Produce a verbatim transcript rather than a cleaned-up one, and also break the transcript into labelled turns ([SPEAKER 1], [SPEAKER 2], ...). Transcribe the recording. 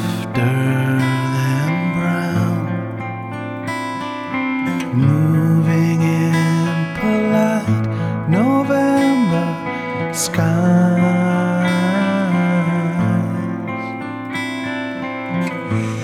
[SPEAKER 1] softer than brown, moving in polite November skies.